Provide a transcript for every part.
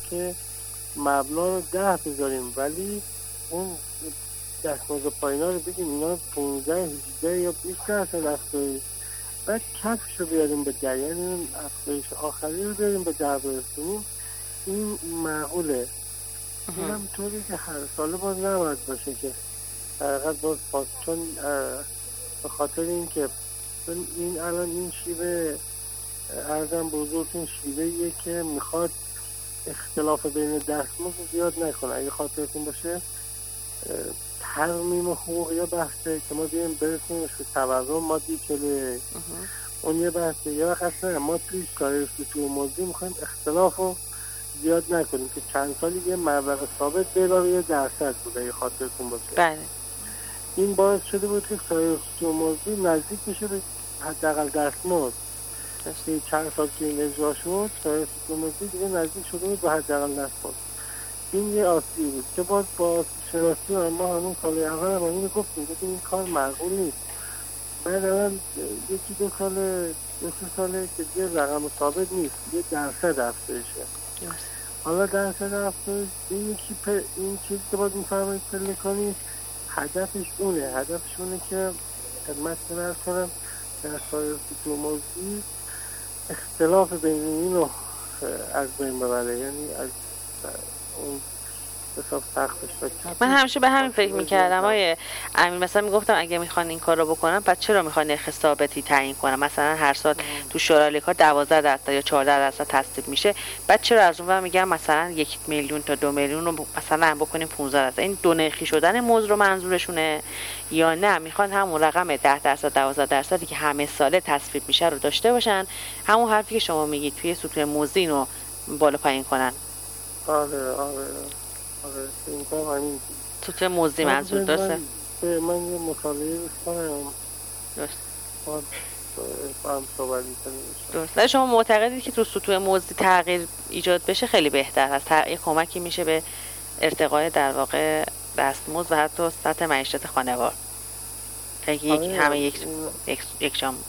که مبنا رو 10 بذاریم ولی اون دستمزد پایینا رو بگیم اینا 15 18 یا 20% افزایش، بعد کفش رو بیاریم به 10، یعنی اون افزایش آخری رو بیاریم به 10 برسونیم، این معقوله. اونم طوری که هر ساله باز نباید باشه که حقیقت باز چون به خاطر این که این الان این شیوه ارزم بزرگتون شیوهیه که میخواد اختلاف بین دستمزد زیاد نکنه. اگه خاطرتون باشه ترمیم حقوق یا بحثه که ما بیایم برسیمش به تورم مادی کله، اون یه بحثه. یه وقت نه ما توی کار سطوح موضوعی میخوایم اختلاف رو زیاد نکنیم که چند سالی یه مبلغ ثابت به علاوه یه درصد بوده اگه خاطرتون باشه. بله. این باعث شده بود که سایر سطوح موضوعی نزدیک بشه به حداقل دستمزد. چند سال که این اجرا شد سایر سطوح موضوعی دیگه نزدیک شده بود به حداقل دستمزد. این یه آسیبی بود که باز با آسیب شناسی ما همون سال اول هم اینو گفتیم این کار معقول نیست. بعد الان یکی دو سه ساله که یه رقم ثابت نیست، یه درصد افزایشه. حالا درصد افزایش این چیزی که باید میفرمایید پلکانی هدفش اونه که خدمتتون عرض کنم در سایر سطوح موضوعی اختلاف بین این رو از بین ببره، یعنی از اون حساب سختش بکنم. من همیشه به همین فکر میکردم آیه امین، مثلا میگفتم اگه میخوان این کار رو بکنن پس چرا میخوان نرخ ثابتی تعیین کنن؟ مثلا هر سال تو شورای لیک‌ها 12% یا 14% تصویب میشه، بعد چرا از اون ور میگم مثلا 1 میلیون تا 2 میلیون رو مثلا بکنیم 15%؟ این دو نرخی شدن موضوع رو منظورشونه یا نه میخوان همون رقم 10% 12% که همه ساله تصویب میشه رو داشته باشن، همون حرفی که شما میگید توی سطوح موضوعی رو بالا پایین کنن؟ آره این کار همین سطوح موضوعی منظور درسته؟ من یه مطالعه بکنم درست با هم صحبت کنیم. درست. شما معتقدید که تو سطوح موضوعی تغییر ایجاد بشه خیلی بهتر هست، یه کمکی میشه به ارتقای در واقع دستمزد و حتی سطح معیشت خانوار، که همه یک جام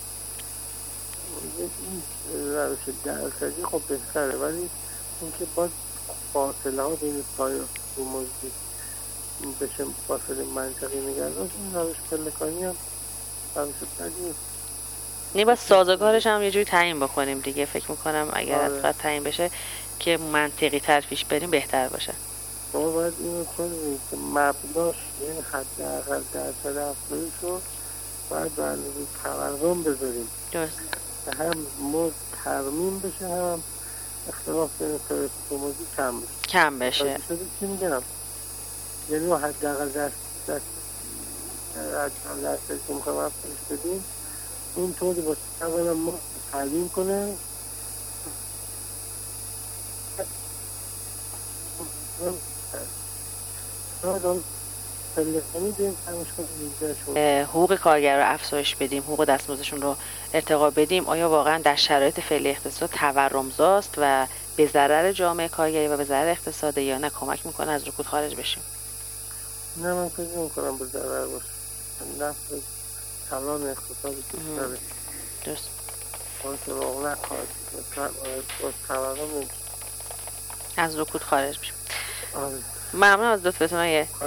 روش درصدی خب بهتره، ولی اینکه باز فاصله ها بین سایر سطوح موضوعی بشه فاصله منطقی نگرد، این روش پلکانی هم روش بدی نه، باید سازگارش هم یه جوری تعیین بکنیم دیگه. فکر میکنم اگر از تعیین بشه که منطقی تر پیش بریم بهتر باشه. ما باید اینو کنیم که مبناش یعنی حداقل درصد افزایش رو باید به اندازه تورم بذاریم درست که هم مزد ترمیم بشه هم اختلاف بین سایر سطوح موضوعی کم بشه. چی میگم؟ یعنی ما حداقل درصدی که میخوایم افزایش بدیم این طوری باشه اولا ما تعیین کنه حقوق کارگر رو افزایش بدیم، حقوق دستمزدشون رو ارتقا بدیم. آیا واقعا در شرایط فعلی اقتصاد تورمزاست و به ضرر جامعه کارگری و به ضرر اقتصاد، یا نه کمک میکنه از رکود خارج بشیم؟ نه من فکر نمی‌کنم به ضرر باشه. نفت کلان اقتصاد کشور درست که واقعا نخواهد با تورم از رکود خارج بشیم. ممنون از لطفتون.